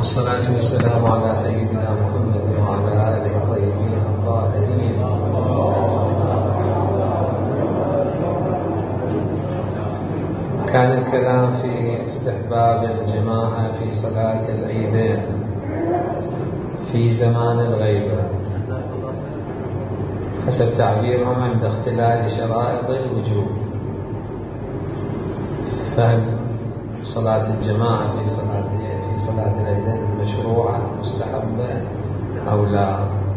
والصلاة والسلام على سيدنا محمد وعلى آله الطيبين الطاهرين. كان الكلام في استحباب الجماعة في صلاة العيدين في زمان الغيبة حسب تعبيرهم عند اختلال شرائط الوجوب. فهل صلاة الجماعة في صلاة العيدين مشروعة مستحبة أو لا؟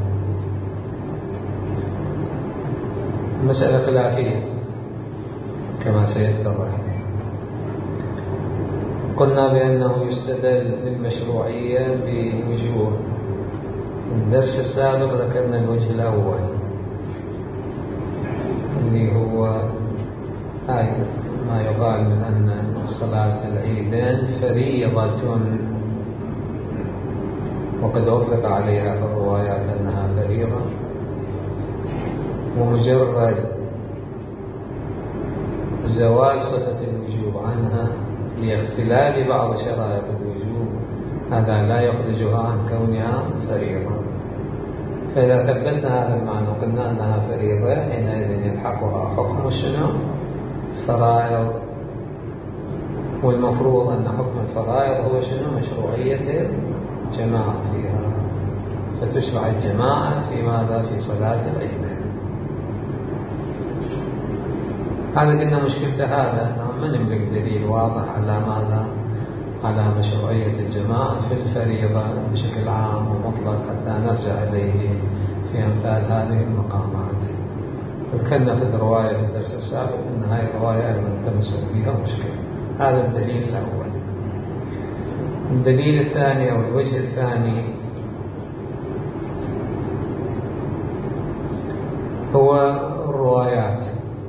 مسألة خلافية كما سيتضح. قلنا بأنه يستدل بالمشروعية بوجوه. الدرس السابق ذكرنا الوجه الأول اللي هو ما يقال من أن صلاة العيدين فريضة، وقد أطلق عليها في الروايات أنها فريضة، ومجرد زوال صفة الوجوب عنها لاختلال بعض شرائط الوجوب هذا لا يخرجها عن كونها فريضة. فإذا ثبتنا هذا المعنى وقلنا أنها فريضة حينئذ يلحقها حكم الشنو؟ فرائض. والمفروض أن حكم الفرائض هو شنو؟ مشروعية الجماعة فيها، فتشرع الجماعة في ماذا؟ في صلاة العيدين. هذا قلنا مشكلة هذا ما نملك دليل واضح على ماذا؟ على مشروعية الجماعة في الفريضة بشكل عام ومطلق حتى نرجع إليه في أمثال هذه المقامات. ذكرنا في الرواية في الدرس السابق أن هذه الرواية أيضا تمثل فيها مشكلة. هذا الدليل الأول. الدليل الثاني أو الوجه الثاني هو الروايات.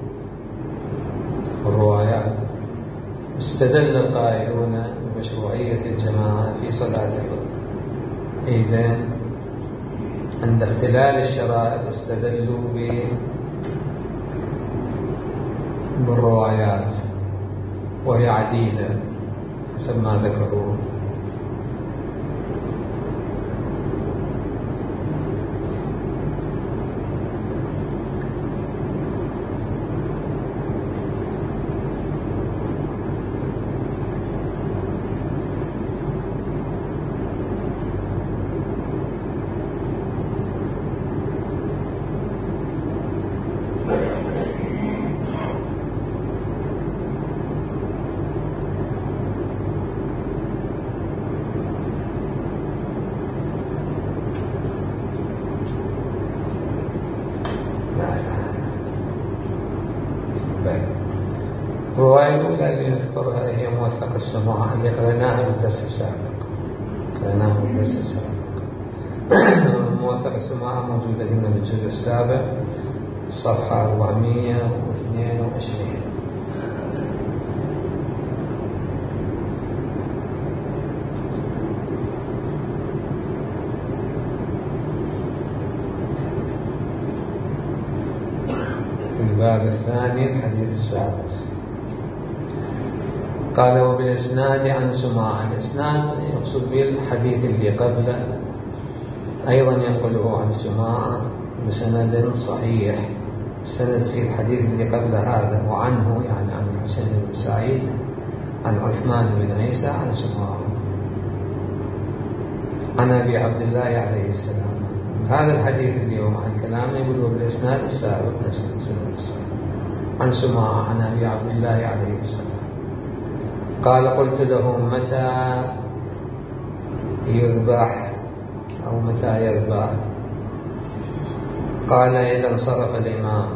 استدل القائلون بمشروعية الجماعة في صلاة العيدين عند اختلال الشرائط، استدلوا بالروايات وهي عديدة حسب ما ذكروا. الرواية الأولى اللي نذكرها هي موثق السماع اللي قرأناها بالدرس السابق. موثق السماع موجودة هنا بالجزء السابع صفحة 422. في الباب الثاني الحديث السادس قال وبالإسناد عن سماع. الإسناد يقصد به الحديث اللي قبله، أيضا ينقله عن سماع بسند صحيح. السند في الحديث اللي قبل هذا وعنه يعني عن الحسين بن سعيد عن عثمان بن عيسى عن سماع عن أبي عبد الله عليه السلام. هذا الحديث اليوم عن كلامه يقول بالإسناد السابق نفس السند السابق عن سماع عن أبي عبد الله عليه السلام قال قلت له متى يذبح أو متى يذبح؟ قال إذا انصرف الإمام.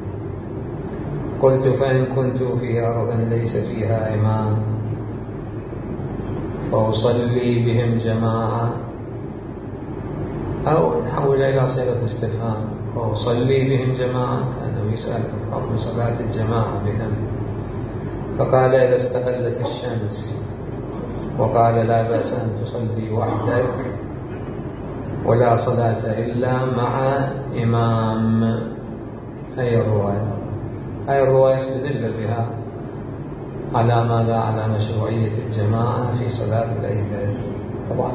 قلت فإن كنت في أرض ليس فيها إمام فأصلي بهم جماعة، أو نحول إلى صيغة استفهام فأصلي بهم جماعة، كان يسأل حكم صلاة الجماعة بهم. فقال إذا استقلت الشمس، وقال لا بأس أن تصلي وحدك ولا صلاة إلا مع إمام. هي الرواية استدل بها على ماذا؟ على مشروعية الجماعة في صلاة العيدين. طبعا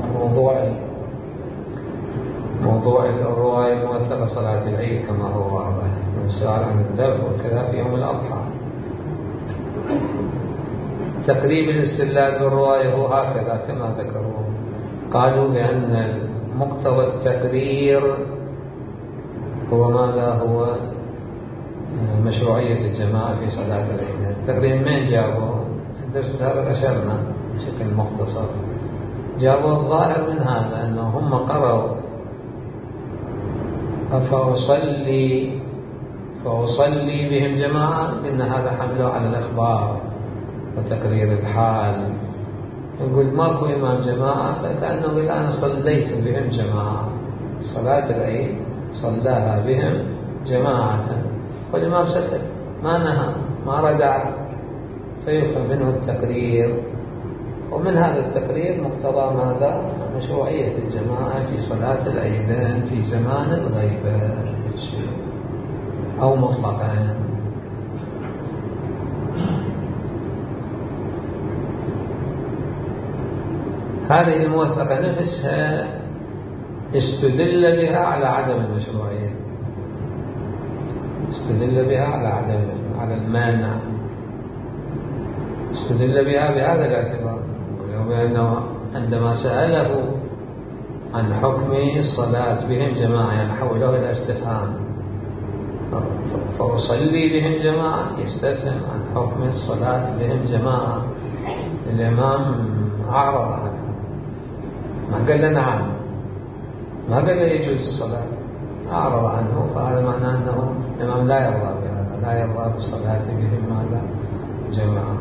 موضوع الرواية الموثقة صلاة العيد كما هو واضح، السؤال عن الذبح وكذا في يوم الأضحى. تقريب الاستدلال بالرواية هو هكذا كما ذكروا، قالوا بأن مقتضى التقرير هو ماذا؟ هو مشروعية الجماعة في صلاة العيد. التقرير من جابوا؟ في الدرس هذا أشرنا بشكل مختصر. جابوا الظاهر من هذا أنه هم قرأوا فأصلي بهم جماعة، إن هذا حمله على الإخبار وتقرير الحال. يقول ماكو إمام جماعة، فكأنه يقول أنا صليت بهم جماعة، صلاة العيد صلاها بهم جماعة، والإمام سكت ما نهى ما ردع، فيفهم منه التقرير. ومن هذا التقرير مقتضى ماذا؟ مشروعية الجماعة في صلاة العيدين في زمان الغيبة أو مطلقا. هذه الموثقة نفسها استدل بها على عدم المشروعية، استدل بها على المانع، استدل بها بهذا الاعتبار، بأنه عندما سأله عن حكم الصلاة بهم جماعة يعني حوله إلى استفهام، فأصلي بهم جماعة يستفهم عن حكم الصلاة بهم جماعة. الإمام أعرض عنه، ما قال له نعم، ما قال له يجوز الصلاة، أعرض عنه. فهذا معناه أنه الإمام لا يرضى بهذا، لا يرضى بالصلاة بهم ماذا؟ جماعة.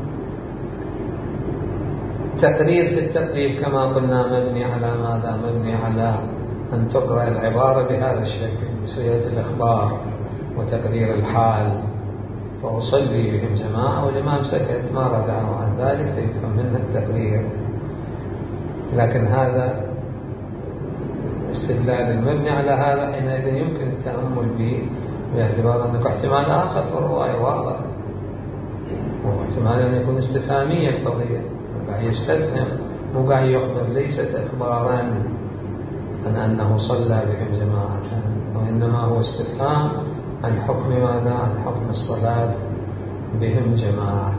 التقرير في التقريب كما قلنا مبني على ماذا؟ مبني على أن تقرأ العبارة بهذا الشكل بصيغة الإخبار وتقرير الحال. فأصلي بهم جماعة والإمام سكت ما ردعه عن ذلك، فيفهم منها التقرير. لكن هذا استدلال المبني على هذا حينئذ يمكن التأمل به باعتبار أنك احتمال آخر في الرواية واضح، واحتمال أن يكون استفهامية القضية، قاعد يستفهم مو قاعد يخبر، ليست إخبارا عن أنه صلى بهم جماعة، وإنما هو استفهام عن حكم ماذا؟ عن حكم الصلاة بهم جماعة.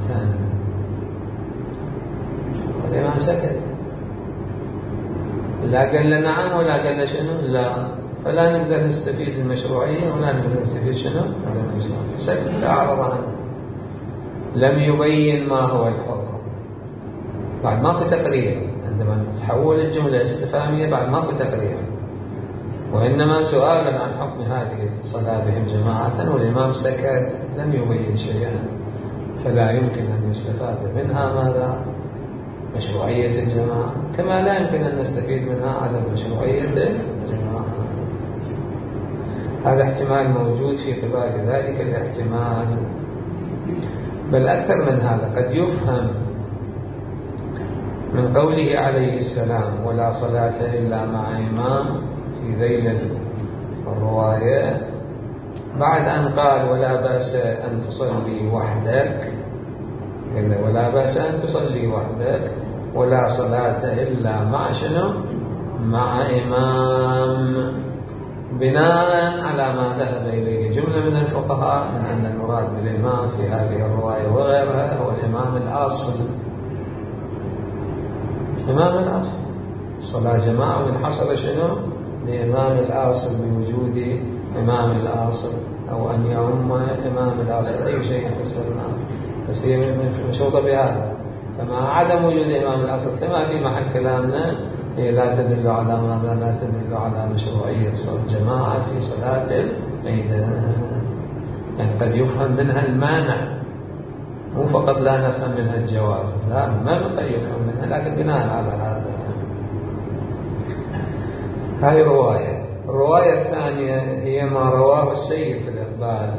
والإمام سكت، لا قال لنا نعم ولا قال لنا شنو، لا، فلا نقدر نستفيد المشروعية ولا نقدر نستفيد شنو هذا المشروع. سكت، لا أعرض عنه، لم يبين ما هو الحكم. بعد ماكو تقرير، عندما تحول الجملة استفهامية بعد ماكو تقرير، وإنما سؤالا عن حكم هذه الصلاة بهم جماعة، والإمام سكت لم يبين شيئا، فلا يمكن أن يستفاد منها ماذا؟ مشروعية الجماعة، كما لا يمكن أن نستفيد منها عدم مشروعية الجماعة. هذا احتمال موجود في قبال ذلك الاحتمال، بل أكثر من هذا. قد يفهم من قوله عليه السلام ولا صلاة إلا مع إمام في ذيل الرواية، بعد أن قال ولا بأس أن تصلي وحدك، قال ولا بأس أن تصلي وحدك ولا صلاة إلا مع شنو؟ مع إمام، بناء على ما ذهب إليه جملة من الفقهاء من أن المراد بالإمام في هذه الرواية وغيرها هو الإمام الأصل، إمام الأصل. صلاة جماعة من حصل شنو؟ لإمام الأصل، بوجود إمام الأصل أو أن يؤم إمام الأصل، أي شيء فسرناه، بس هي مشروطة بهذا. فمع عدم وجود إمام الأصل كما في محل كلامنا هي لا تدل على ماذا؟ لا تدل على مشروعية صلاة الجماعة في صلاة العيد. يعني قد يفهم منها المانع، مو فقط لا نفهم منها الجواز، لا، ما قد يفهم منها، لكن بناء على هذا. هذه رواية. الرواية الثانية هي ما رواه السيد في الإقبال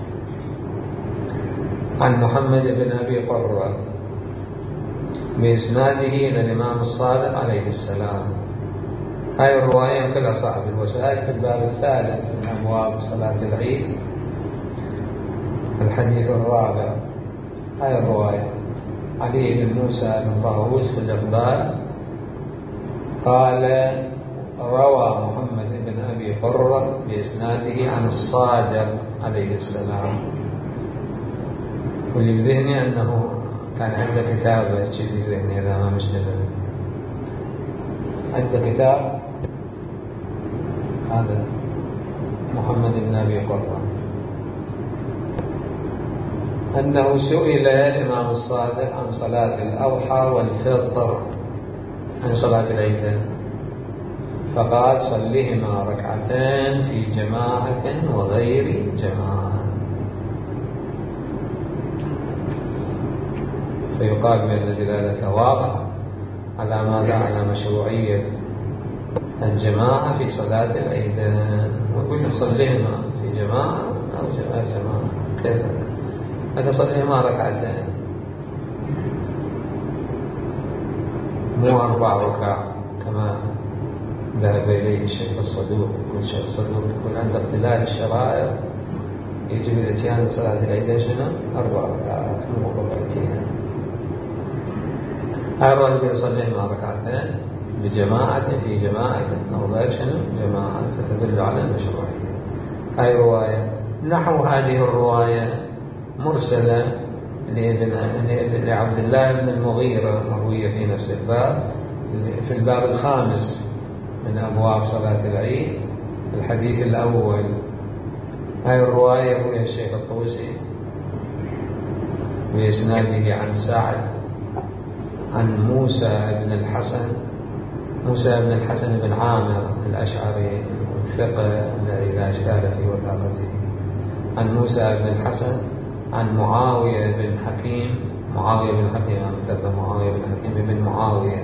عن محمد بن أبي قرة بإسناده إلى الإمام الصادق عليه السلام. هذه الرواية ينقلها صاحب الوسائل في الباب الثالث من أبواب صلاة العيد، الحديث الرابع. هذه الرواية علي بن موسى بن طاووس في الإقبال قال روى محمد بن أبي قرة بإسناده عن الصادق عليه السلام. واللي بذهني أنه كان عنده كتاب جديد بذهني إذا ما مشتبه، عنده كتاب هذا محمد بن أبي قرة أنه سئل الإمام الصادق عن صلاة الأضحى والفطر، عن صلاة العيدين، فقال صلهما ركعتين في جماعة وغير جماعة. فيقال بأن دلالته واضحة على ماذا؟ على مشروعية الجماعة في صلاة العيدين. ويقول صلهما في جماعة أو جماعة، كيف هذا؟ صلهما ركعتين مو 4 ركع كما ذهب إليه الشيخ الصدوق. يقول الشيخ الصدوق يقول عند اختلال الشرائع يجب الاتيان بصلاة العيدين شنو؟ 4 ركعات مو ركعتين. هذا يقول يصليهما ركعتين بجماعة في جماعة أو غير شنو؟ جماعة، فتدل على المشروعية. هاي رواية نحو هذه الرواية مرسلة لعبد الله بن المغيرة مروية في نفس الباب، في الباب الخامس من أبواب صلاة العيد، الحديث الأول. هاي الرواية يرويها الشيخ الطوسي بإسناده عن سعد عن موسى بن الحسن بن عامر الأشعري الثقة الذي لا إشكال في وثاقته، عن موسى بن الحسن عن معاوية بن حكيم الثقة معاوية بن حكيم بن معاوية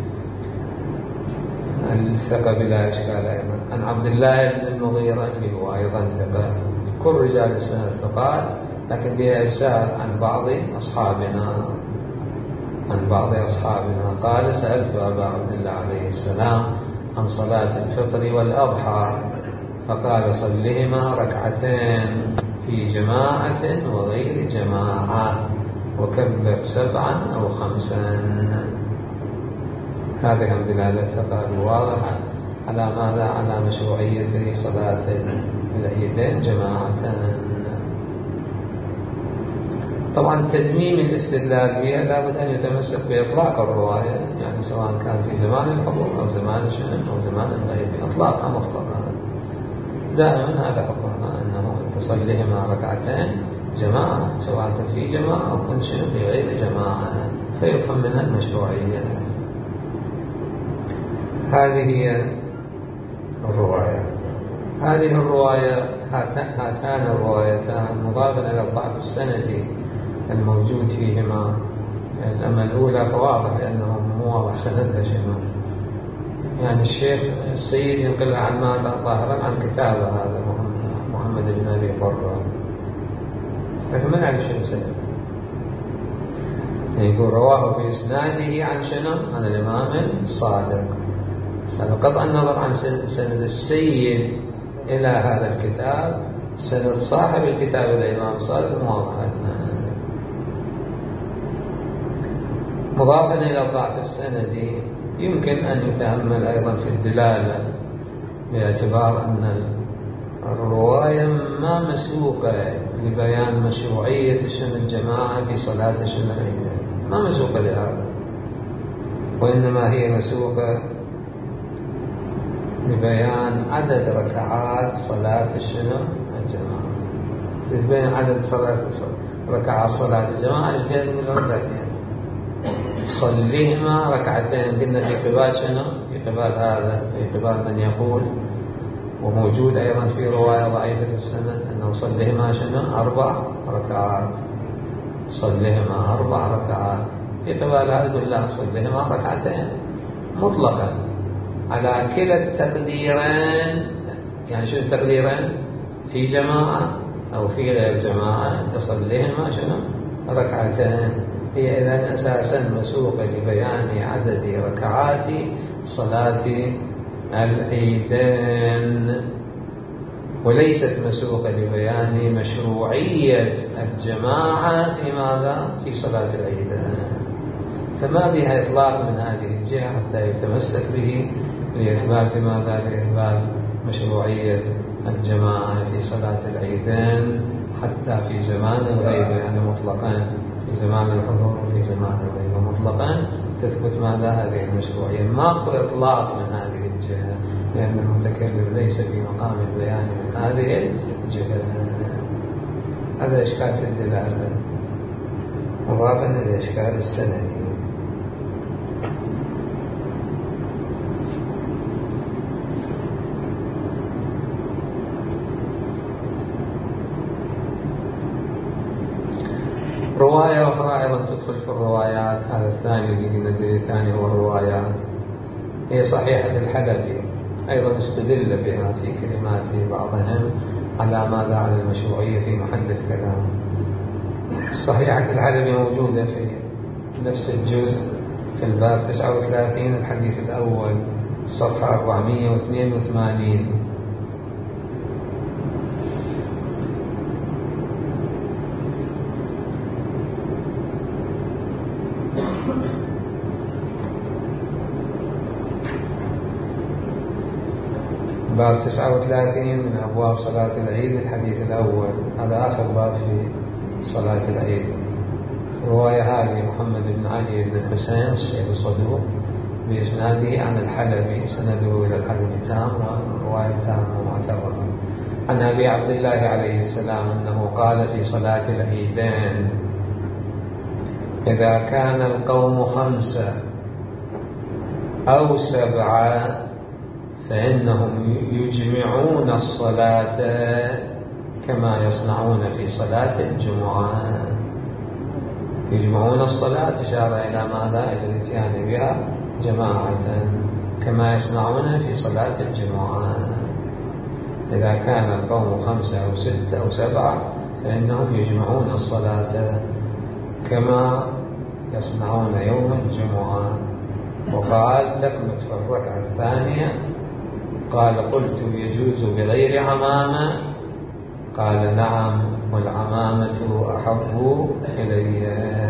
الثقة بلا إشكال أيضا، عن عبد الله بن المغيرة اللي هو أيضا ثقة. كل رجال السنة ثقات، لكن بها إرسال عن بعض أصحابنا. قال سألت أبا عبد الله عليه السلام عن صلاة الفطر والأضحى، فقال صلهما ركعتين في جماعة وغير جماعة، وكبر 7 أو 5. هذه دلالة قال واضحة على ماذا؟ على مشروعية صلاة العيدين جماعة. طبعا تدميم الاستدلال بها لابد أن يتمسك بإطلاق الرواية، يعني سواء كان في زمان الحضور أو زمان الشنن أو زمان الغيب، إطلاقها مطلقا. دائما هذا حكمنا أنه تصليهما ركعتين جماعة، سواء كان في جماعة أو كان شنو في غير جماعة، فيفهم منها المشروعية. هذه هي الرواية. هذه الرواية هاتان الروايتان مضافا إلى الضعف السندي الموجود فيهما. الأمة الأولى فواضح لأنه مو واضح سندها شنو، يعني الشيخ السيد ينقلها عن ماذا؟ ظاهرا عن كتابه هذا محمد بن أبي قرة، لكن ما نعرف شنو سند. يقول رواه بإسناده عن شنو؟ عن الإمام الصادق. بغض النظر عن سند السيد إلى هذا الكتاب، سند صاحب الكتاب الإمام الصادق واضح. مضافا إلى الضعف السندي يمكن أن يتأمل أيضا في الدلالة، باعتبار أن الرواية ما مسوقة لبيان مشروعية شن الجماعة في صلاة شن العيدين، ما مسوقة لهذا، وإنما هي مسوقة لبيان عدد ركعات صلاة الشنو الجماعة. تبين عدد ركعات صلاة الجماعة ايش قد من ركعتين، صليهما ركعتين. قلنا في قبال شنو؟ في قبال هذا، في قبال من يقول، وموجود أيضا في رواية ضعيفة السند أنه صليهما شنو 4 ركعات، صليهما 4 ركعات. في قبال هذا يقول لا صليهما ركعتين مطلقا على كلا التقديرين. يعني شو التقديرين؟ في جماعة أو في غير جماعة تصليهما شنو ركعتين. هي إذن أساسا مسوقة لبيان عدد ركعات صلاة العيدين، وليست مسوقة لبيان مشروعية الجماعة في ماذا؟ في صلاة العيدين. فما بها إطلاق من هذه الجهة حتى يتمسك به لإثبات ماذا؟ لإثبات مشروعية الجماعة في صلاة العيدين حتى في زمان الغيبة، يعني مطلقا في زمان الحضور وفي زمان الغيبة مطلقا تثبت ماذا؟ هذه المشروعية. ماكو إطلاق من هذه الجهة، لأن المتكلم ليس في مقام البيان من هذه الجهة. هذا إشكال في الدلالة مضافا إلى الإشكال السندي. رواية أخرى أيضا تدخل في الروايات، هذا الثاني الذي الثاني هو الروايات، هي صحيحة الحلبي، أيضا استدل بها في كلمات بعضهم على ماذا؟ على المشروعية في محل الكلام. صحيحة الحلبي موجودة في نفس الجزء في الباب 39 الحديث الأول صفحة 482. باب 39 من أبواب صلاة العيد الحديث الأول، هذا آخر باب في صلاة العيد. رواية هذه محمد بن علي بن الحسين الشيخ الصدوق بإسناده عن الحلبي، سنده إلى الحلبي تام ورواية تامة معتبرة. عن أبي عبد الله عليه السلام أنه قال في صلاة العيدين: إذا كان القوم 5 أو 7 فإنهم يجمعون الصلاة كما يصنعون في صلاة الجمعة. يجمعون الصلاة إشارة إلى ماذا؟ إلى الاتيان بها جماعة كما يصنعون في صلاة الجمعة. إذا كان القوم 5 أو 6 أو 7 فإنهم يجمعون الصلاة كما يصنعون يوم الجمعة. وقال: تكمت في الركعة الثانية. قال: قلت: يجوز بغير عمامة؟ قال: نعم، والعمامة أحب إلي.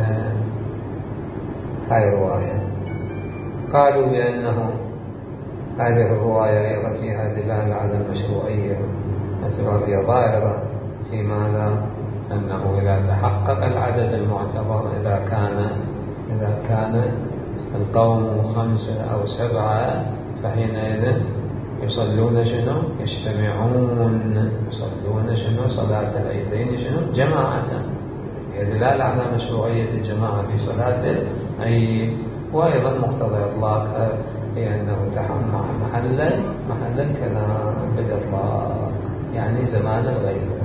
هذه رواية. قالوا بأنه هذه الرواية أيضا فيها دلالة على المشروعية، اعتبارية ظاهرة في ماذا؟ أنه إذا تحقق العدد المعتبر، إذا كان القوم 5 أو 7 فحينئذ يصلون شنو؟ يجتمعون، يصلون شنو؟ صلاة العيدين شنو؟ جماعة. هي دلالة على مشروعية الجماعة في صلاة العيد. وأيضا مقتضى إطلاقها هي أنه تحمل محل الكلام بالإطلاق، يعني زمان الغيبة.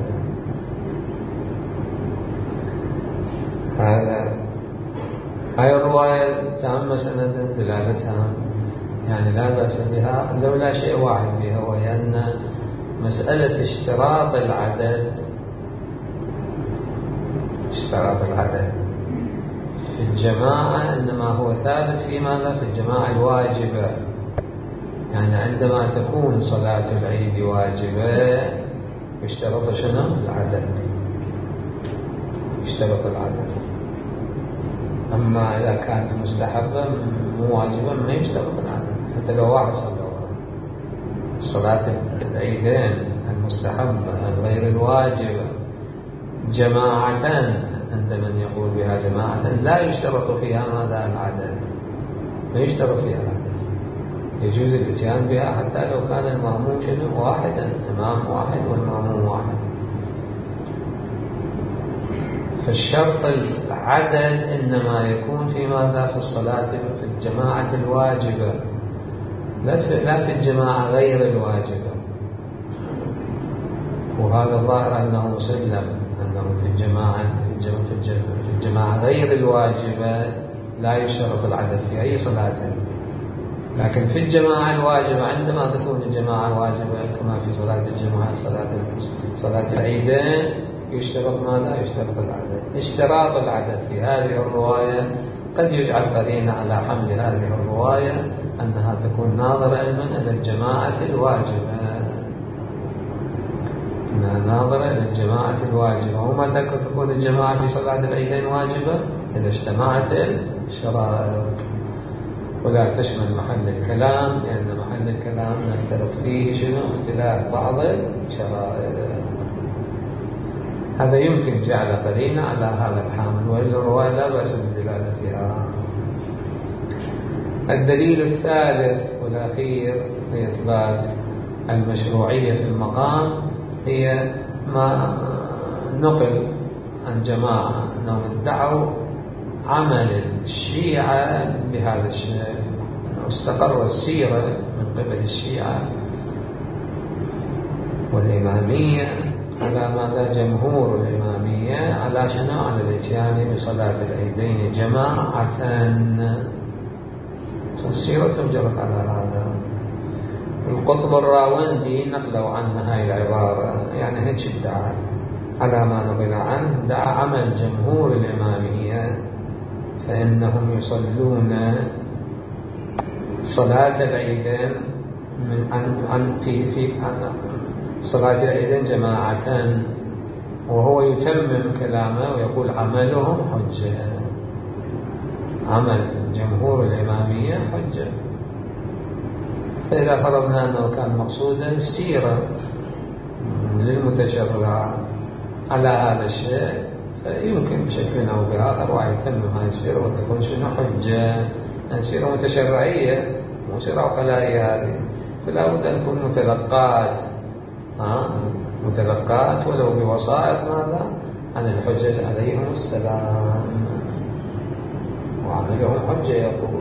هاي الرواية تام سنة دلالتها، يعني لا بأس بها لولا شيء واحد بها، وهي أن مسألة اشتراط العدد في الجماعة إنما هو ثابت في ماذا؟ في الجماعة الواجبة. يعني عندما تكون صلاة العيد واجبة يشترط شنو؟ العدد، يشترط العدد. أما إذا كانت مستحبة مو واجبة ما يشترط العدد، حتى لو واحد صلى صلاة العيدين المستحبة غير الواجبة جماعة، عند من يقول بها جماعة لا يشترط فيها ماذا؟ العدد، ما يشترط فيها العدد، يجوز الاتيان بها حتى لو كان المأموم شنو؟ واحدا، الإمام واحد والمأموم واحد. فالشرط العدد إنما يكون في ماذا؟ في الصلاة في الجماعة الواجبة، لا في الجماعة غير الواجبة. وهذا الظاهر أنه مسلم، أنه في الجماعة غير الواجبة لا يشترط العدد في أي صلاة. لكن في الجماعة الواجبة عندما تكون الجماعة واجبة كما في صلاة الجمعة صلاة العيدين يشترط ماذا؟ يشترط العدد. اشتراط العدد في هذه الرواية قد يجعل قرينة على حمل هذه الرواية أنها تكون ناظرة إلى الجماعة الواجبة، أنها ناظرة إلى الجماعة الواجبة. ومتى تكون الجماعة في صلاة العيدين واجبة؟ إذا اجتمعت الشرائط. ولا تشمل محل الكلام، لأن محل الكلام نفترض فيه شنو؟ اختلاف بعض الشرائط. هذا يمكن جعل قرينة على هذا الحامل، وإلا الرواية لا بأس بدلالتها. الدليل الثالث والأخير في إثبات المشروعية في المقام هي ما نقل عن جماعة أنهم ادعوا عمل الشيعة بهذا الشيء، أنه استقر السيرة من قبل الشيعة والإمامية على ماذا؟ جمهور الإمامية على شنو؟ على الاتيان بصلاة العيدين جماعة. السيرة جرت على هذا. القطب الراوندي نقلوا عن هاي العبارة، يعني هيك ادعى على ما نقل عنه، دعا عمل جمهور الإمامية فإنهم يصلون صلاة العيدين في صلاة العيدين جماعة، وهو يتمم كلامه ويقول عملهم حجة، عمل جمهور الإمامية حجة. فإذا فرضنا أنه كان مقصودا السيرة للمتشرع على هذا الشيء، فيمكن بشكل أو بآخر واحد يتمم هذه السيرة وتكون شنو؟ حجة. سيرة متشرعية مو سيرة عقلائية هذه، فلا بد أن تكون متلقات ولو بوسائط ماذا؟ عن الحجج عليهم السلام، وعملهم حجة. يقول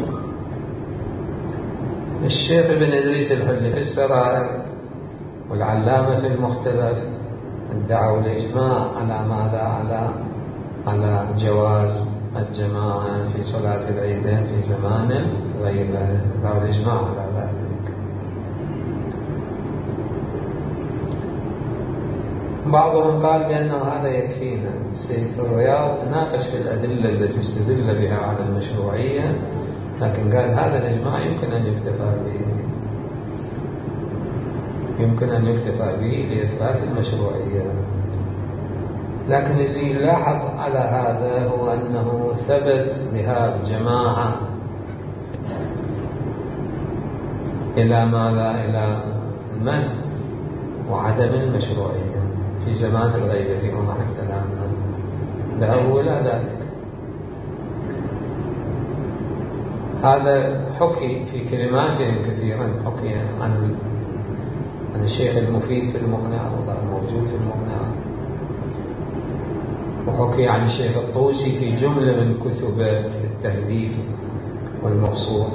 الشيخ ابن إدريس الحلي في السرائر والعلامة في المختلف ادعوا الإجماع على ماذا؟ على جواز الجماعة في صلاة العيدين في زمان الغيبة، ادعوا الإجماع على ذلك. بعضهم قال بأنه هذا يكفينا. السيد الرياض ناقش في الأدلة التي استدل بها على المشروعية، لكن قال هذا الإجماع يمكن أن يكتفى به، يمكن أن يكتفى به لإثبات المشروعية. لكن اللي يلاحظ على هذا هو أنه ثبت ذهاب جماعة إلى ماذا؟ إلى المنع وعدم المشروعية في زمان الغيبة اللي هو محل كلامنا، ذهبوا إلى ذلك. هذا حكي في كلماتهم كثيرا، حكي عن الشيخ المفيد في المقنع، وضع موجود في المقنع، وحكي عن الشيخ الطوسي في جملة من كتبه في التهذيب والمقصود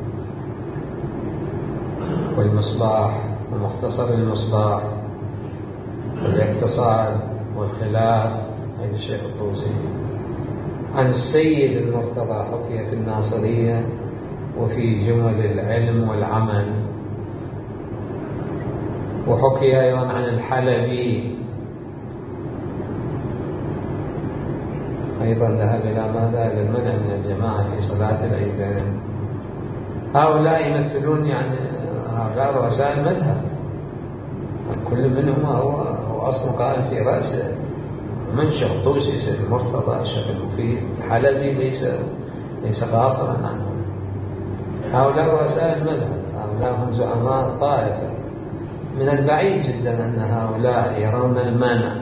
والمصباح ومختصر المصباح والاقتصاد والخلاف، هذا الشيخ الطوسي. عن السيد المرتضى حكي في الناصرية وفي جمل العلم والعمل، وحكي أيضا عن الحلبي أيضا ذهب إلى ماذا؟ إلى المنع من الجماعة في صلاة العيدين. هؤلاء يمثلون يعني هؤلاء رؤساء المذهب، كل منهم هو أصل قائم في رأسه، من شيخ طوسي، سيد المرتضى، الشيخ المفيد، الحلبي ليس قاصرا عنهم. هؤلاء رؤساء المذهب، هؤلاء هم زعماء الطائفة. من البعيد جدا أن هؤلاء يرون المنع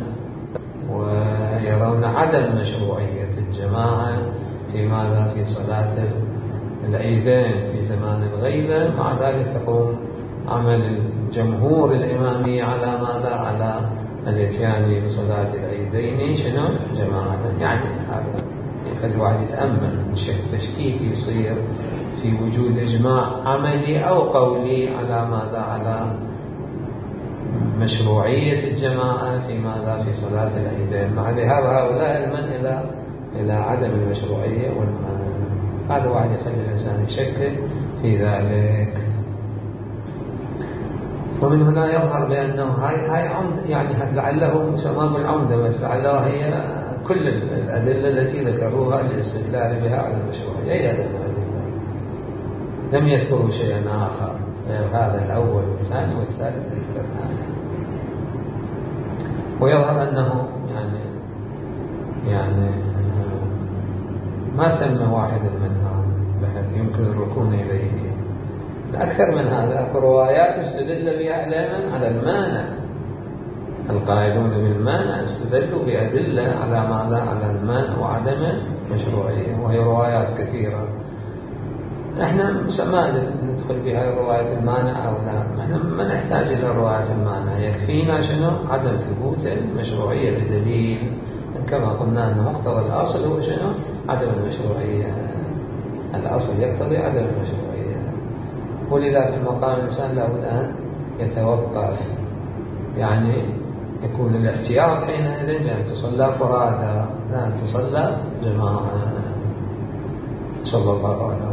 ويرون عدم مشروعية الجماعة في ماذا؟ في صلاة العيدين في زمان الغيبة. مع ذلك تقوم عمل الجمهور الإمامي على ماذا؟ على الاتيان بصلاة العيدين شنو؟ جماعة. يعني هذا يخلي الواحد يتأمل، شيء تشكيك يصير في وجود إجماع عملي أو قولي على ماذا؟ على مشروعية الجماعة في ماذا؟ في صلاة العيدين. مع ذهاب هؤلاء المن إلى عدم المشروعية والمعنى. هذا واحد يخلي الإنسان يشكك في ذلك. ومن هنا يظهر بأنه هاي عمدة، يعني لعله سماه العمدة، بس لعله هي كل الأدلة التي ذكروها للاستدلال بها على المشروعية. أي أدلة؟ لم يذكروا شيئا آخر غير هذا الأول والثاني والثالث الذي ذكرناه. ويظهر أنه يعني ما تم واحد منها، بحيث يمكن الركون إليه. أكثر من هذا روايات استدل بها علما على المانع. القائلون بالمانع استدلوا بأدلة على ماذا؟ على المانع وعدم مشروعية، وهي روايات كثيرة. احنا ما ندخل بها رواية المانع أو لا، احنا ما نحتاج إلى رواية المانع، يكفينا شنو؟ عدم ثبوت المشروعية بدليل، كما قلنا أن مقتضى الأصل هو شنو؟ عدم المشروعية. الأصل يقتضي عدم المشروعية، ولذا في المقام الإنسان لابد أن يتوقف، يعني يكون الاحتياط حينئذ بأن تصلى فرادى لا أن تصلى جماعة. صلى الله عليه وسلم.